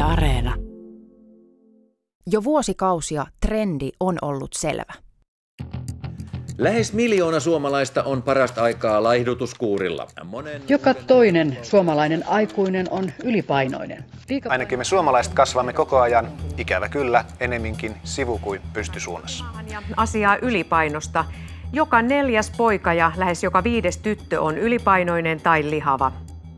Areena. Jo vuosikausia trendi on ollut selvä. Lähes 1 miljoona suomalaista on parasta aikaa laihdutuskuurilla. Joka toinen suomalainen aikuinen on ylipainoinen. Ainakin me suomalaiset kasvamme koko ajan, ikävä kyllä, enemminkin sivu- kuin pystysuunnassa. Asiaa ylipainosta. Joka 4. poika ja lähes joka 5. tyttö on ylipainoinen tai lihava.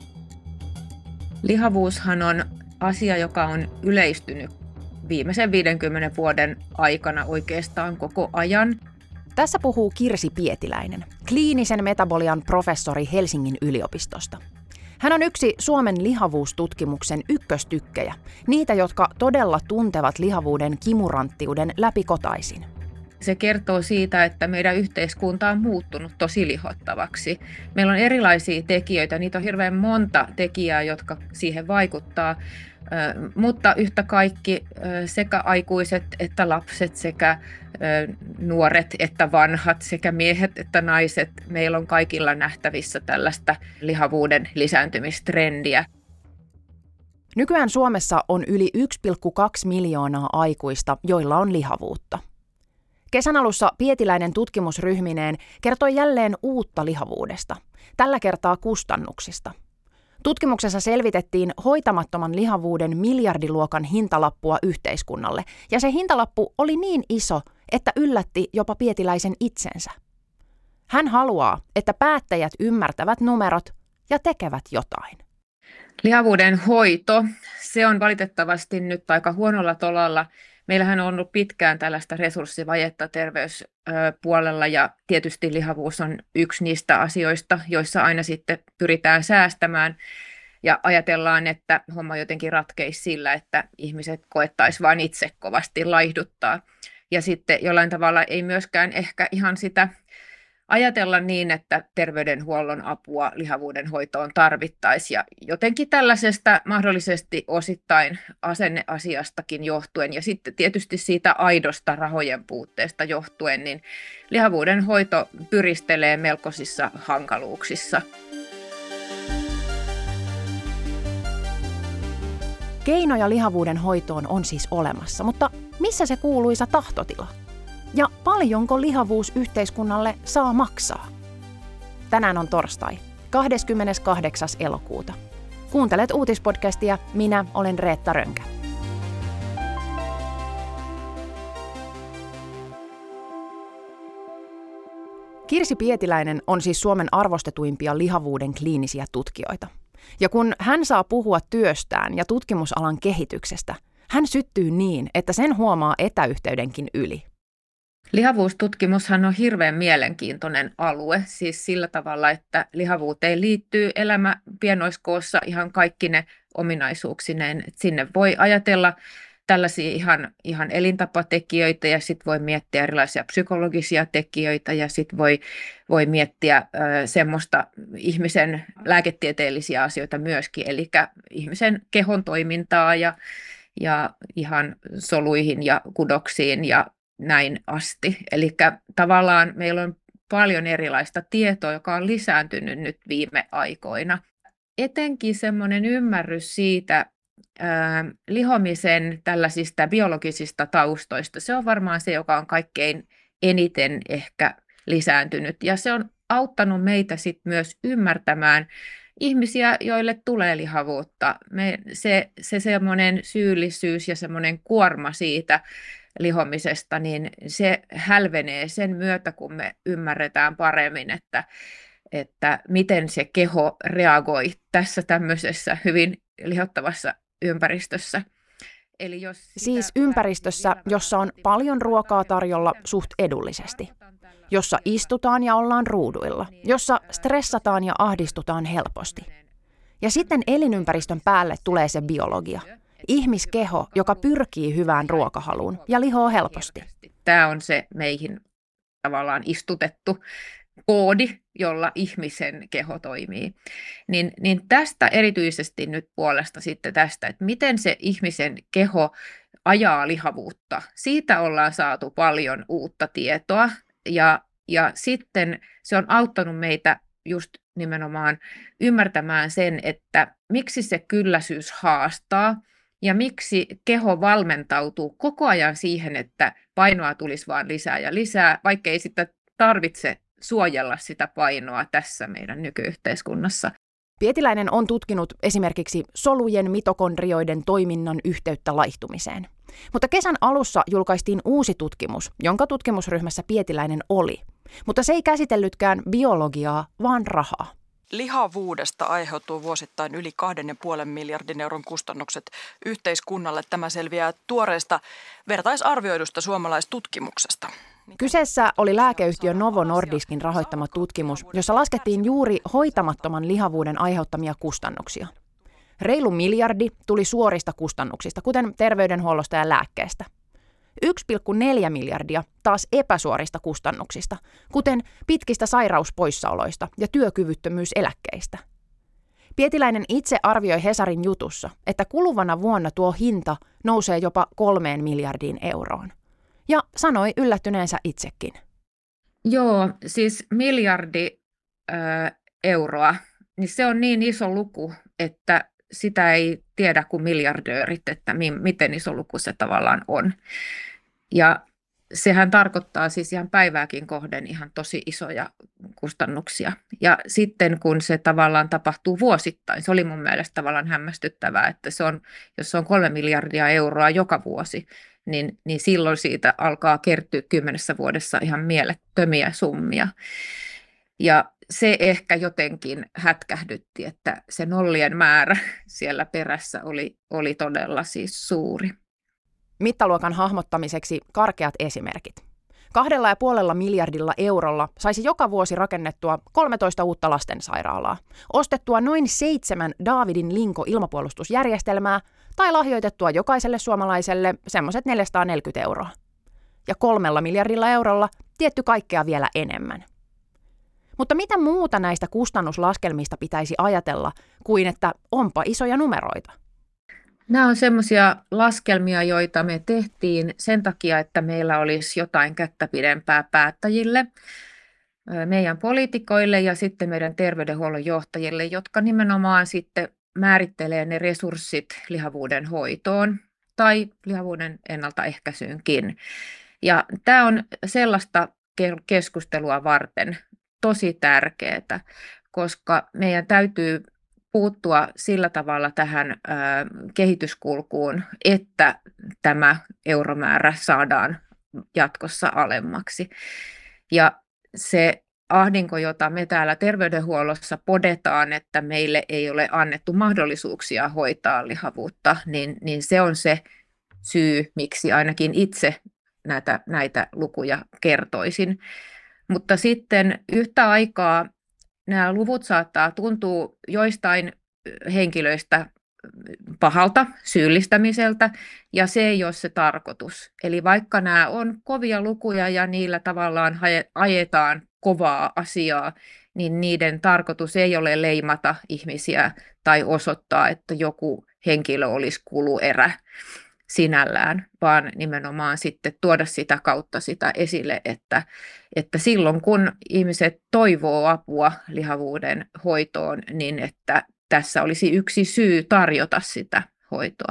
Lihavuushan on asia, joka on yleistynyt viimeisen 50 vuoden aikana oikeastaan koko ajan. Tässä puhuu Kirsi Pietiläinen, kliinisen metabolian professori Helsingin yliopistosta. Hän on yksi Suomen lihavuustutkimuksen ykköstykkejä, niitä, jotka todella tuntevat lihavuuden kimuranttiuden läpikotaisin. Se kertoo siitä, että meidän yhteiskunta on muuttunut tosi lihottavaksi. Meillä on erilaisia tekijöitä, niitä on hirveän monta tekijää, jotka siihen vaikuttaa, mutta yhtä kaikki sekä aikuiset että lapset, sekä nuoret että vanhat, sekä miehet että naiset, meillä on kaikilla nähtävissä tällaista lihavuuden lisääntymistrendiä. Nykyään Suomessa on yli 1,2 miljoonaa aikuista, joilla on lihavuutta. Kesän alussa Pietiläinen tutkimusryhmineen kertoi jälleen uutta lihavuudesta, tällä kertaa kustannuksista. Tutkimuksessa selvitettiin hoitamattoman lihavuuden miljardiluokan hintalappua yhteiskunnalle, ja se hintalappu oli niin iso, että yllätti jopa Pietiläisen itsensä. Hän haluaa, että päättäjät ymmärtävät numerot ja tekevät jotain. Lihavuuden hoito, se on valitettavasti nyt aika huonolla tolalla. Meillähän on ollut pitkään tällaista resurssivajetta terveyspuolella ja tietysti lihavuus on yksi niistä asioista, joissa aina sitten pyritään säästämään ja ajatellaan, että homma jotenkin ratkeisi sillä, että ihmiset koettaisiin vain itse kovasti laihduttaa. Ja sitten jollain tavalla ei myöskään ehkä ihan sitä ajatella niin, että terveydenhuollon apua lihavuuden hoitoon tarvittaisiin. Ja jotenkin tällaisesta mahdollisesti osittain asenneasiastakin johtuen ja sitten tietysti siitä aidosta rahojen puutteesta johtuen, niin lihavuuden hoito pyristelee melkoisissa hankaluuksissa. Keinoja lihavuuden hoitoon on siis olemassa, mutta missä se kuuluisa tahtotila? Ja paljonko lihavuus yhteiskunnalle saa maksaa? Tänään on torstai, 28. elokuuta. Kuuntelet uutispodcastia, minä olen Reetta Rönkä. Kirsi Pietiläinen on siis Suomen arvostetuimpia lihavuuden kliinisiä tutkijoita. Ja kun hän saa puhua työstään ja tutkimusalan kehityksestä, hän syttyy niin, että sen huomaa etäyhteydenkin yli. Lihavuustutkimushan on hirveän mielenkiintoinen alue, siis sillä tavalla, että lihavuuteen liittyy elämä pienoiskoossa ihan kaikki ne ominaisuuksineen. Sinne voi ajatella tällaisia ihan elintapatekijöitä ja sitten voi miettiä erilaisia psykologisia tekijöitä ja sitten voi miettiä semmoista ihmisen lääketieteellisiä asioita myöskin, eli ihmisen kehon toimintaa ja ihan soluihin ja kudoksiin ja näin asti. Eli tavallaan meillä on paljon erilaista tietoa, joka on lisääntynyt nyt viime aikoina. Etenkin semmoinen ymmärrys siitä lihomisen tällaisista biologisista taustoista, se on varmaan se, joka on kaikkein eniten ehkä lisääntynyt. Ja se on auttanut meitä sit myös ymmärtämään ihmisiä, joille tulee lihavuutta. Se semmoinen syyllisyys ja semmoinen kuorma siitä lihomisesta, niin se hälvenee sen myötä, kun me ymmärretään paremmin, että miten se keho reagoi tässä tämmöisessä hyvin lihottavassa ympäristössä. Eli siis ympäristössä, jossa on paljon ruokaa tarjolla suht edullisesti, jossa istutaan ja ollaan ruuduilla, jossa stressataan ja ahdistutaan helposti. Ja sitten elinympäristön päälle tulee se biologia. Ihmiskeho, joka pyrkii hyvään ruokahaluun ja lihoo helposti. Tämä on se meihin tavallaan istutettu koodi, jolla ihmisen keho toimii. Niin tästä erityisesti nyt puolesta sitten tästä, että miten se ihmisen keho ajaa lihavuutta. Siitä ollaan saatu paljon uutta tietoa ja sitten se on auttanut meitä just nimenomaan ymmärtämään sen, että miksi se kylläisyys haastaa ja miksi keho valmentautuu koko ajan siihen, että painoa tulisi vaan lisää ja lisää, vaikka ei sitä tarvitse suojella sitä painoa tässä meidän nykyyhteiskunnassa. Pietiläinen on tutkinut esimerkiksi solujen mitokondrioiden toiminnan yhteyttä laihtumiseen. Mutta kesän alussa julkaistiin uusi tutkimus, jonka tutkimusryhmässä Pietiläinen oli. Mutta se ei käsitellytkään biologiaa, vaan rahaa. Lihavuudesta aiheutuu vuosittain yli 2,5 miljardin euron kustannukset yhteiskunnalle. Tämä selviää tuoreesta vertaisarvioidusta suomalaistutkimuksesta. Kyseessä oli lääkeyhtiö Novo Nordiskin rahoittama tutkimus, jossa laskettiin juuri hoitamattoman lihavuuden aiheuttamia kustannuksia. Reilu miljardi tuli suorista kustannuksista, kuten terveydenhuollosta ja lääkkeestä. 1,4 miljardia taas epäsuorista kustannuksista, kuten pitkistä sairauspoissaoloista ja työkyvyttömyyseläkkeistä. Pietiläinen itse arvioi Hesarin jutussa, että kuluvana vuonna tuo hinta nousee jopa 3 miljardiin euroon. Ja sanoi yllättyneensä itsekin. Joo, siis miljardi euroa, niin se on niin iso luku, että sitä ei tiedä kuin miljardöörit, että miten iso luku se tavallaan on. Ja sehän tarkoittaa siis ihan päivääkin kohden ihan tosi isoja kustannuksia. Ja sitten kun se tavallaan tapahtuu vuosittain, se oli mun mielestä tavallaan hämmästyttävää, että jos se on 3 miljardia euroa joka vuosi, niin silloin siitä alkaa kertyä 10 vuodessa ihan mielettömiä summia. Ja se ehkä jotenkin hätkähdytti, että se nollien määrä siellä perässä oli todella siis suuri. Mittaluokan hahmottamiseksi karkeat esimerkit. 2,5 miljardilla eurolla saisi joka vuosi rakennettua 13 uutta lastensairaalaa, ostettua noin 7 Davidin Linko-ilmapuolustusjärjestelmää tai lahjoitettua jokaiselle suomalaiselle semmoiset 440 euroa. Ja 3 miljardilla eurolla tietty kaikkea vielä enemmän. Mutta mitä muuta näistä kustannuslaskelmista pitäisi ajatella kuin, että onpa isoja numeroita? Nämä on semmoisia laskelmia, joita me tehtiin sen takia, että meillä olisi jotain kättä pidempää päättäjille, meidän poliitikoille ja sitten meidän terveydenhuollon johtajille, jotka nimenomaan sitten määrittelee ne resurssit lihavuuden hoitoon tai lihavuuden ennaltaehkäisyynkin. Ja tämä on sellaista keskustelua varten tosi tärkeää, koska meidän täytyy puuttua sillä tavalla tähän kehityskulkuun, että tämä euromäärä saadaan jatkossa alemmaksi. Ja se ahdinko, jota me täällä terveydenhuollossa podetaan, että meille ei ole annettu mahdollisuuksia hoitaa lihavuutta, niin se on se syy, miksi ainakin itse näitä lukuja kertoisin. Mutta sitten yhtä aikaa nämä luvut saattaa tuntua joistain henkilöistä pahalta, syyllistämiseltä, ja se ei ole se tarkoitus. Eli vaikka nämä on kovia lukuja ja niillä tavallaan ajetaan kovaa asiaa, niin niiden tarkoitus ei ole leimata ihmisiä tai osoittaa, että joku henkilö olisi kuluerä sinällään, vaan nimenomaan sitten tuoda sitä kautta sitä esille, että silloin kun ihmiset toivoo apua lihavuuden hoitoon, niin että tässä olisi yksi syy tarjota sitä hoitoa.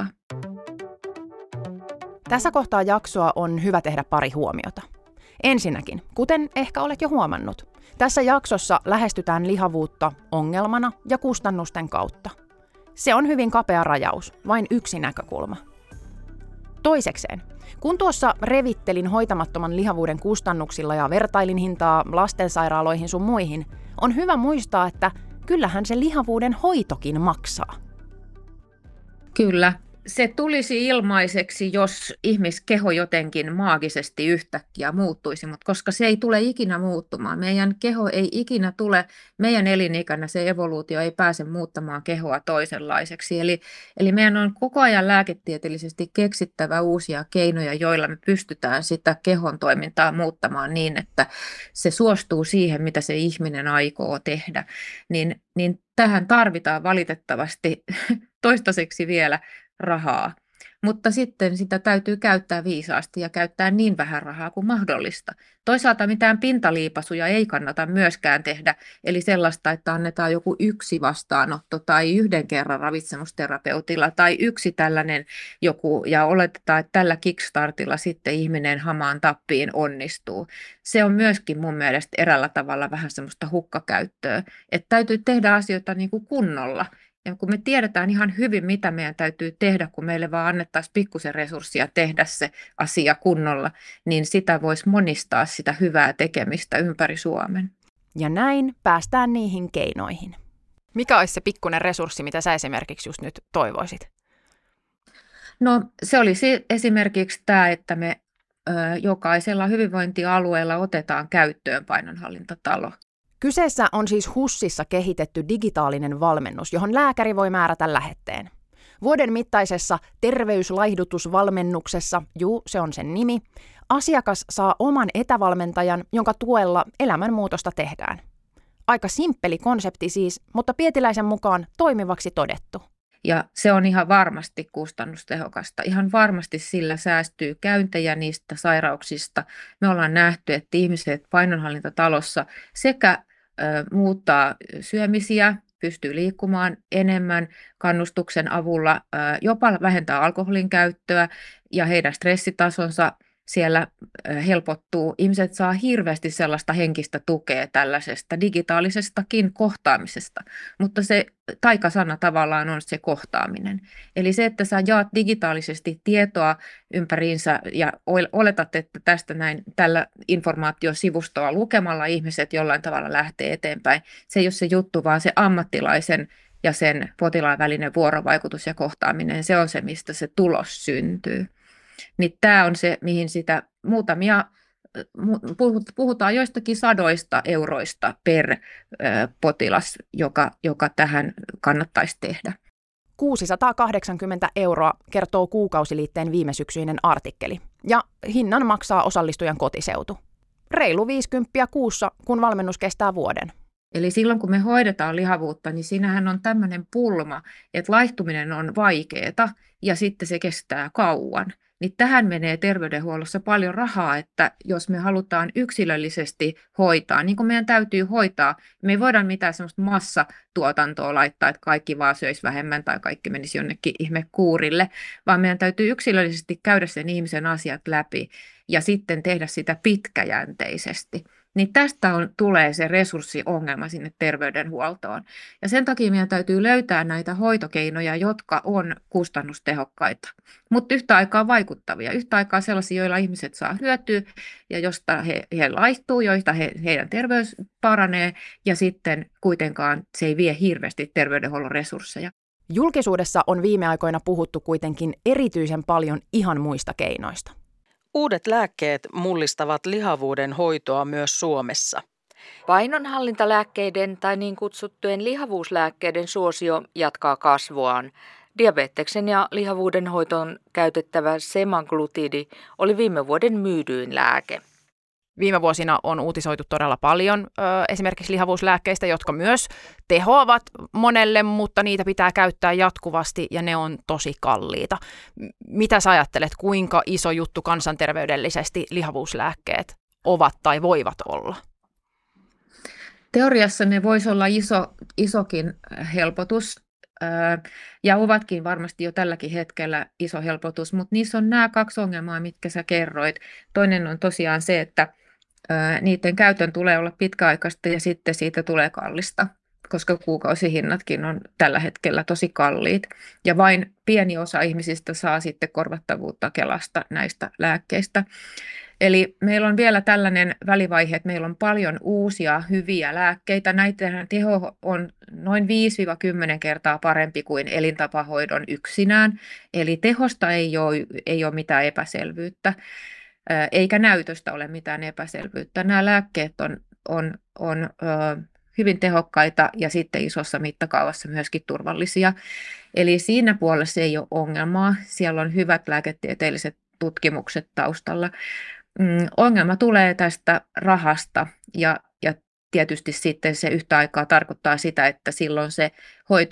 Tässä kohtaa jaksoa on hyvä tehdä pari huomiota. Ensinnäkin, kuten ehkä olet jo huomannut, tässä jaksossa lähestytään lihavuutta ongelmana ja kustannusten kautta. Se on hyvin kapea rajaus, vain yksi näkökulma. Toisekseen, kun tuossa revittelin hoitamattoman lihavuuden kustannuksilla ja vertailin hintaa lastensairaaloihin sun muihin, on hyvä muistaa, että kyllähän se lihavuuden hoitokin maksaa. Kyllä. Se tulisi ilmaiseksi, jos ihmiskeho jotenkin maagisesti yhtäkkiä muuttuisi, mutta koska se ei tule ikinä muuttumaan. Meidän keho ei ikinä tule, meidän elinikänä se evoluutio ei pääse muuttamaan kehoa toisenlaiseksi. Eli meidän on koko ajan lääketieteellisesti keksittävä uusia keinoja, joilla me pystytään sitä kehon toimintaa muuttamaan niin, että se suostuu siihen, mitä se ihminen aikoo tehdä. Niin tähän tarvitaan valitettavasti toistaiseksi vielä rahaa. mutta sitten sitä täytyy käyttää viisaasti ja käyttää niin vähän rahaa kuin mahdollista. Toisaalta mitään pintaliipasuja ei kannata myöskään tehdä, eli sellaista, että annetaan joku yksi vastaanotto tai yhden kerran ravitsemusterapeutilla tai yksi tällainen joku, ja oletetaan, että tällä kickstartilla sitten ihminen hamaan tappiin onnistuu. Se on myöskin mun mielestä eräällä tavalla vähän semmoista hukkakäyttöä, että täytyy tehdä asioita niin kuin kunnolla. Ja kun me tiedetään ihan hyvin, mitä meidän täytyy tehdä, kun meille vaan annettaisiin pikkusen resurssia tehdä se asia kunnolla, niin sitä voisi monistaa sitä hyvää tekemistä ympäri Suomen. Ja näin päästään niihin keinoihin. Mikä olisi se pikkuinen resurssi, mitä sä esimerkiksi just nyt toivoisit? No se olisi esimerkiksi tämä, että me jokaisella hyvinvointialueella otetaan käyttöön painonhallintatalo. Kyseessä on siis HUSissa kehitetty digitaalinen valmennus, johon lääkäri voi määrätä lähetteen. Vuoden mittaisessa terveyslaihdutusvalmennuksessa, se on sen nimi, asiakas saa oman etävalmentajan, jonka tuella elämänmuutosta tehdään. Aika simppeli konsepti siis, mutta Pietiläisen mukaan toimivaksi todettu. Ja se on ihan varmasti kustannustehokasta. Ihan varmasti sillä säästyy käyntejä niistä sairauksista. Me ollaan nähty, että ihmiset painonhallintatalossa sekä muuttaa syömisiä, pystyy liikkumaan enemmän kannustuksen avulla, jopa vähentää alkoholin käyttöä ja heidän stressitasonsa siellä helpottuu. Ihmiset saa hirveästi sellaista henkistä tukea tällaisesta digitaalisestakin kohtaamisesta, mutta se taikasana tavallaan on se kohtaaminen. Eli se, että sä jaat digitaalisesti tietoa ympäriinsä ja oletat, että tästä näin tällä informaatiosivustoa lukemalla ihmiset jollain tavalla lähtee eteenpäin. Se ei ole se juttu, vaan se ammattilaisen ja sen potilaan välinen vuorovaikutus ja kohtaaminen, se on se, mistä se tulos syntyy. Niin tämä on se, mihin sitä puhutaan joistakin sadoista euroista per potilas, joka tähän kannattaisi tehdä. 680 € kertoo Kuukausiliitteen viimesyksyinen artikkeli, ja hinnan maksaa osallistujan kotiseutu. Reilu 50 kuussa, kun valmennus kestää vuoden. Eli silloin, kun me hoidetaan lihavuutta, niin siinähän on tämmöinen pulma, että laihtuminen on vaikeaa ja sitten se kestää kauan. Niin tähän menee terveydenhuollossa paljon rahaa, että jos me halutaan yksilöllisesti hoitaa, niin kuin meidän täytyy hoitaa, me ei voida mitään sellaista massatuotantoa laittaa, että kaikki vaan söisi vähemmän tai kaikki menisi jonnekin ihmekuurille, vaan meidän täytyy yksilöllisesti käydä sen ihmisen asiat läpi ja sitten tehdä sitä pitkäjänteisesti. Niin tästä tulee se resurssiongelma sinne terveydenhuoltoon. Ja sen takia meidän täytyy löytää näitä hoitokeinoja, jotka on kustannustehokkaita, mutta yhtä aikaa vaikuttavia. Yhtä aikaa sellaisia, joilla ihmiset saa hyötyä ja josta he laihtuu, joista heidän terveys paranee ja sitten kuitenkaan se ei vie hirveästi terveydenhuollon resursseja. Julkisuudessa on viime aikoina puhuttu kuitenkin erityisen paljon ihan muista keinoista. Uudet lääkkeet mullistavat lihavuuden hoitoa myös Suomessa. Painonhallintalääkkeiden tai niin kutsuttujen lihavuuslääkkeiden suosio jatkaa kasvuaan. Diabeteksen ja lihavuuden hoitoon käytettävä semaglutidi oli viime vuoden myydyin lääke. Viime vuosina on uutisoitu todella paljon esimerkiksi lihavuuslääkkeistä, jotka myös tehoavat monelle, mutta niitä pitää käyttää jatkuvasti ja ne on tosi kalliita. Mitä sä ajattelet, kuinka iso juttu kansanterveydellisesti lihavuuslääkkeet ovat tai voivat olla? Teoriassa ne voisi olla isokin helpotus ja ovatkin varmasti jo tälläkin hetkellä iso helpotus, mutta niissä on nämä kaksi ongelmaa, mitkä sä kerroit. Toinen on tosiaan se, että niiden käytön tulee olla pitkäaikaista ja sitten siitä tulee kallista, koska kuukausihinnatkin on tällä hetkellä tosi kalliit. Ja vain pieni osa ihmisistä saa sitten korvattavuutta Kelasta näistä lääkkeistä. Eli meillä on vielä tällainen välivaihe, että meillä on paljon uusia hyviä lääkkeitä. Näiden teho on noin 5-10 kertaa parempi kuin elintapahoidon yksinään. Eli tehosta ei ole mitään epäselvyyttä, eikä näytöstä ole mitään epäselvyyttä. Nämä lääkkeet on hyvin tehokkaita ja sitten isossa mittakaavassa myöskin turvallisia. Eli siinä puolessa ei ole ongelmaa. Siellä on hyvät lääketieteelliset tutkimukset taustalla. Ongelma tulee tästä rahasta ja tietysti sitten se yhtä aikaa tarkoittaa sitä, että silloin se hoito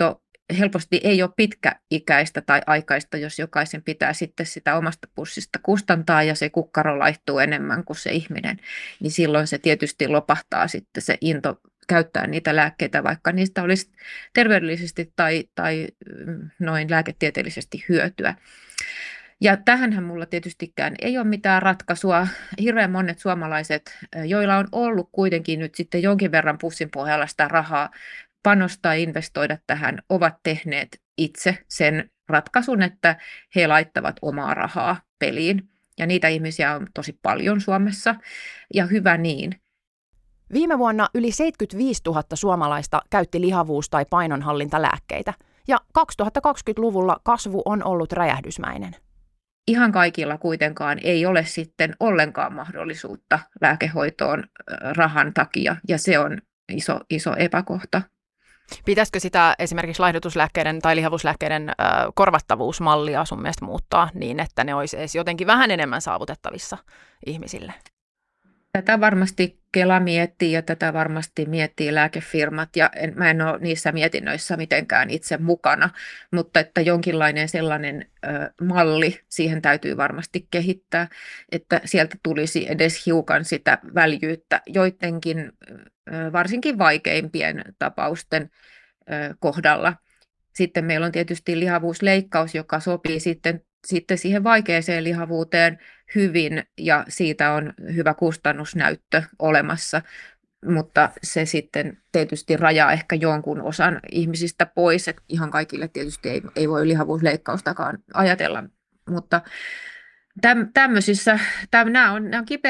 helposti ei ole pitkäikäistä tai aikaista, jos jokaisen pitää sitten sitä omasta pussista kustantaa ja se kukkaro laittuu enemmän kuin se ihminen, niin silloin se tietysti lopahtaa sitten se into käyttää niitä lääkkeitä, vaikka niistä olisi terveydellisesti tai noin lääketieteellisesti hyötyä. Ja tähänhän mulla tietystikään ei ole mitään ratkaisua. Hirveän monet suomalaiset, joilla on ollut kuitenkin nyt sitten jonkin verran pussin pohjalla sitä rahaa panostaa ja investoida tähän, ovat tehneet itse sen ratkaisun, että he laittavat omaa rahaa peliin. Ja niitä ihmisiä on tosi paljon Suomessa, ja hyvä niin. Viime vuonna yli 75 000 suomalaista käytti lihavuus- tai painonhallintalääkkeitä, ja 2020-luvulla kasvu on ollut räjähdysmäinen. Ihan kaikilla kuitenkaan ei ole sitten ollenkaan mahdollisuutta lääkehoitoon rahan takia, ja se on iso epäkohta. Pitäisikö sitä esimerkiksi laihdutuslääkkeiden tai lihavuuslääkkeiden korvattavuusmallia sun mielestä muuttaa niin, että ne olisi edes jotenkin vähän enemmän saavutettavissa ihmisille? Tätä varmasti Kela miettii ja tätä varmasti miettii lääkefirmat ja mä en ole niissä mietinnöissä mitenkään itse mukana, mutta että jonkinlainen sellainen malli siihen täytyy varmasti kehittää, että sieltä tulisi edes hiukan sitä väljyyttä joidenkin varsinkin vaikeimpien tapausten kohdalla. Sitten meillä on tietysti lihavuusleikkaus, joka sopii sitten siihen vaikeaseen lihavuuteen hyvin ja siitä on hyvä kustannusnäyttö olemassa, mutta se sitten tietysti rajaa ehkä jonkun osan ihmisistä pois, että ihan kaikille tietysti ei voi lihavuusleikkaustakaan ajatella, mutta tämmöisissä, nämä on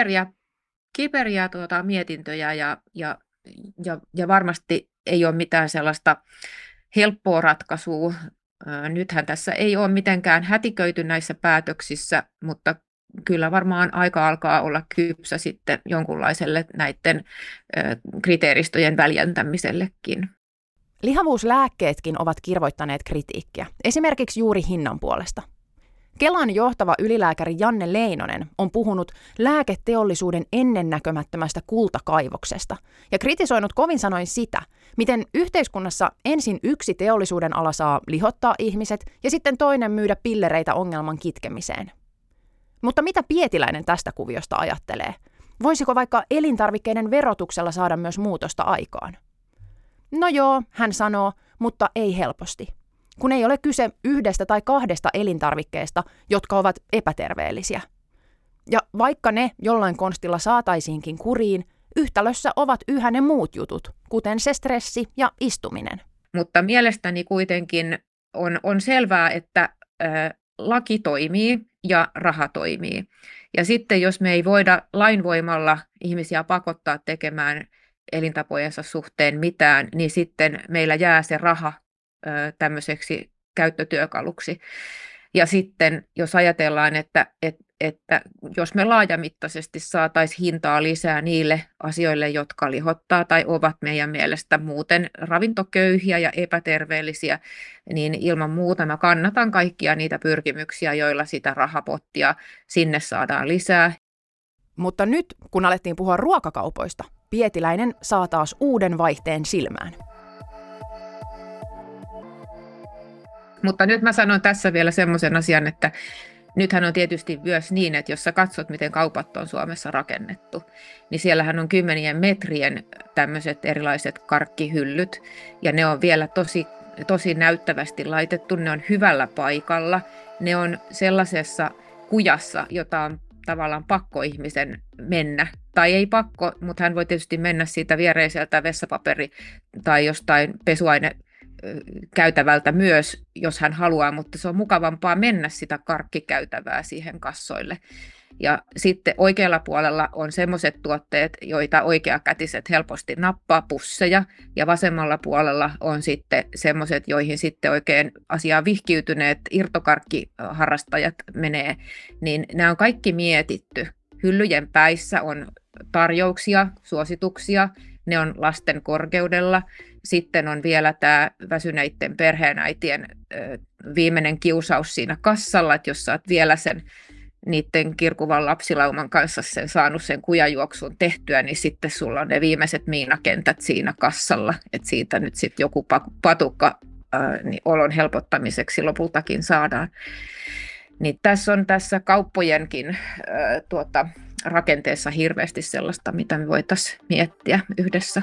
kiperiä mietintöjä ja varmasti ei ole mitään sellaista helppoa ratkaisua. Nythän tässä ei ole mitenkään hätiköity näissä päätöksissä, mutta kyllä varmaan aika alkaa olla kypsä sitten jonkunlaiselle näiden kriteeristöjen väljentämisellekin. Lihavuuslääkkeetkin ovat kirvoittaneet kritiikkiä, esimerkiksi juuri hinnan puolesta. Kelan johtava ylilääkäri Janne Leinonen on puhunut lääketeollisuuden ennennäkemättömästä kultakaivoksesta ja kritisoinut kovin sanoin sitä, miten yhteiskunnassa ensin yksi teollisuuden ala saa lihottaa ihmiset ja sitten toinen myydä pillereitä ongelman kitkemiseen. Mutta mitä Pietiläinen tästä kuviosta ajattelee? Voisiko vaikka elintarvikkeiden verotuksella saada myös muutosta aikaan? No joo, hän sanoo, mutta ei helposti. Kun ei ole kyse yhdestä tai kahdesta elintarvikkeesta, jotka ovat epäterveellisiä. Ja vaikka ne jollain konstilla saataisiinkin kuriin, yhtälössä ovat yhä ne muut jutut, kuten se stressi ja istuminen. Mutta mielestäni kuitenkin on selvää, että laki toimii ja raha toimii. Ja sitten jos me ei voida lainvoimalla ihmisiä pakottaa tekemään elintapojensa suhteen mitään, niin sitten meillä jää se raha tämmöiseksi käyttötyökaluksi. Ja sitten jos ajatellaan, että jos me laajamittaisesti saataisiin hintaa lisää niille asioille, jotka lihottaa tai ovat meidän mielestä muuten ravintoköyhiä ja epäterveellisiä, niin ilman muuta mä kannatan kaikkia niitä pyrkimyksiä, joilla sitä rahapottia sinne saadaan lisää. Mutta nyt, kun alettiin puhua ruokakaupoista, Pietiläinen saa taas uuden vaihteen silmään. Mutta nyt mä sanon tässä vielä semmoisen asian, että nythän on tietysti myös niin, että jos sä katsot, miten kaupat on Suomessa rakennettu, niin siellähän on 10 metrien tämmöiset erilaiset karkkihyllyt, ja ne on vielä tosi näyttävästi laitettu, ne on hyvällä paikalla, ne on sellaisessa kujassa, jota on tavallaan pakko ihmisen mennä, tai ei pakko, mutta hän voi tietysti mennä siitä viereiseltä vessapaperi- tai jostain pesuainekäytävältä myös, jos hän haluaa, mutta se on mukavampaa mennä sitä karkkikäytävää siihen kassoille. Ja sitten oikealla puolella on semmoiset tuotteet, joita oikeakätiset helposti nappaa, pusseja, ja vasemmalla puolella on sitten semmoiset, joihin sitten oikein asiaan vihkiytyneet irtokarkkiharrastajat menee, niin nämä on kaikki mietitty. Hyllyjen päissä on tarjouksia, suosituksia, ne on lasten korkeudella. Sitten on vielä tämä väsyneiden perheenäitien viimeinen kiusaus siinä kassalla, että jos saat vielä sen niiden kirkuvan lapsilauman kanssa saanut sen kujajuoksun tehtyä, niin sitten sulla on ne viimeiset miinakentät siinä kassalla, että siitä nyt sitten joku patukka niin olon helpottamiseksi lopultakin saadaan. Niin tässä kauppojenkin rakenteessa hirveästi sellaista, mitä me voitaisiin miettiä yhdessä.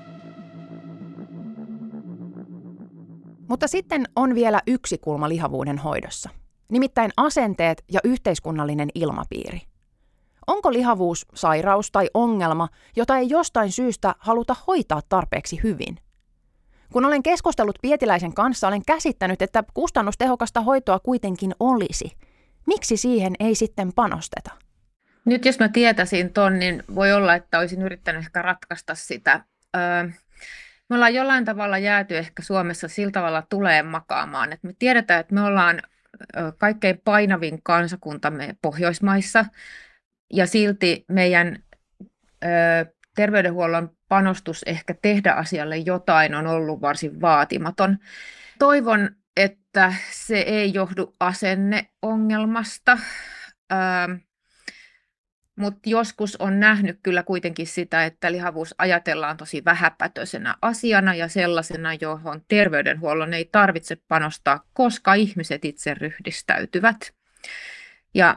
Mutta sitten on vielä yksi kulma lihavuuden hoidossa, nimittäin asenteet ja yhteiskunnallinen ilmapiiri. Onko lihavuus sairaus tai ongelma, jota ei jostain syystä haluta hoitaa tarpeeksi hyvin? Kun olen keskustellut Pietiläisen kanssa, olen käsittänyt, että kustannustehokasta hoitoa kuitenkin olisi. Miksi siihen ei sitten panosteta? Nyt jos mä tietäisin ton, niin voi olla, että olisin yrittänyt ehkä ratkaista sitä. Me ollaan jollain tavalla jääty ehkä Suomessa sillä tavalla tulee makaamaan, että me tiedetään, että me ollaan kaikkein painavin kansakuntamme Pohjoismaissa ja silti meidän terveydenhuollon panostus ehkä tehdä asialle jotain on ollut varsin vaatimaton. Toivon, että se ei johdu asenneongelmasta, mutta joskus on nähnyt kyllä kuitenkin sitä, että lihavuus ajatellaan tosi vähäpätöisenä asiana ja sellaisena, johon terveydenhuollon ei tarvitse panostaa, koska ihmiset itse ryhdistäytyvät. Ja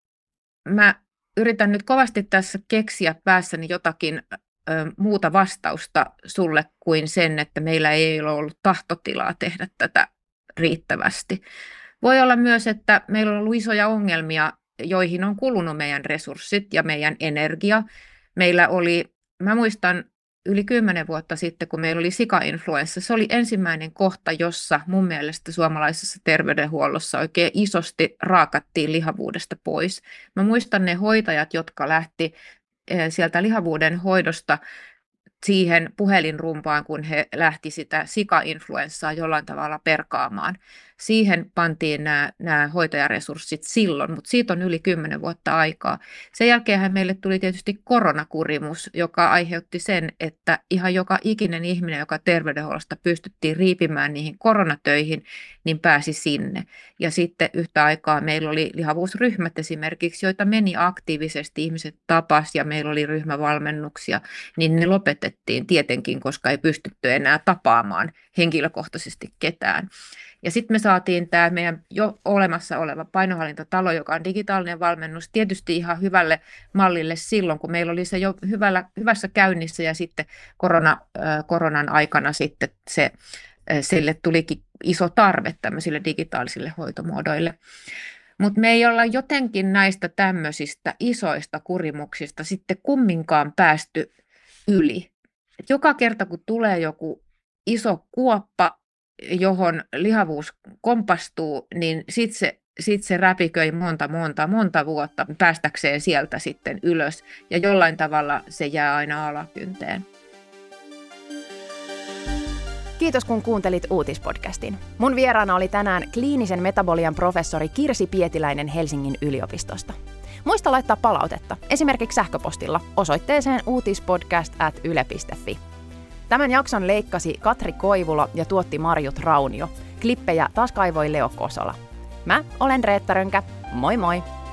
mä yritän nyt kovasti tässä keksiä päässäni jotakin muuta vastausta sulle kuin sen, että meillä ei ole ollut tahtotilaa tehdä tätä riittävästi. Voi olla myös, että meillä on ollut isoja ongelmia, joihin on kulunut meidän resurssit ja meidän energia. Meillä oli, mä muistan yli 10 vuotta sitten, kun meillä oli sikainfluenssa, se oli ensimmäinen kohta, jossa mun mielestä suomalaisessa terveydenhuollossa oikein isosti raakattiin lihavuudesta pois. Mä muistan ne hoitajat, jotka lähti sieltä lihavuuden hoidosta siihen puhelinrumpaan, kun he lähti sitä sikainfluenssaa jollain tavalla perkaamaan. Siihen pantiin nämä hoitajaresurssit silloin, mutta siitä on yli 10 vuotta aikaa. Sen jälkeen meille tuli tietysti koronakurimus, joka aiheutti sen, että ihan joka ikinen ihminen, joka terveydenhuollosta pystyttiin riipimään niihin koronatöihin, niin pääsi sinne. Ja sitten yhtä aikaa meillä oli lihavuusryhmät esimerkiksi, joita meni aktiivisesti, ihmiset tapasi ja meillä oli ryhmävalmennuksia, niin ne lopetettiin tietenkin, koska ei pystytty enää tapaamaan henkilökohtaisesti ketään. Ja sitten me saatiin tämä meidän jo olemassa oleva painohallintatalo, joka on digitaalinen valmennus, tietysti ihan hyvälle mallille silloin, kun meillä oli se jo hyvässä käynnissä ja sitten koronan aikana sitten sille tulikin iso tarve tämmöisille digitaalisille hoitomuodoille. Mutta me ei olla jotenkin näistä tämmöisistä isoista kurimuksista sitten kumminkaan päästy yli. Et joka kerta kun tulee joku iso kuoppa, johon lihavuus kompastuu, niin sitten se räpiköi monta vuotta päästäkseen sieltä sitten ylös. Ja jollain tavalla se jää aina alakynteen. Kiitos kun kuuntelit Uutispodcastin. Mun vieraana oli tänään kliinisen metabolian professori Kirsi Pietiläinen Helsingin yliopistosta. Muista laittaa palautetta, esimerkiksi sähköpostilla osoitteeseen uutispodcast@yle.fi. Tämän jakson leikkasi Katri Koivula ja tuotti Marjut Raunio. Klippejä taas kaivoi Leo Kosola. Mä olen Reetta Rönkä. Moi moi!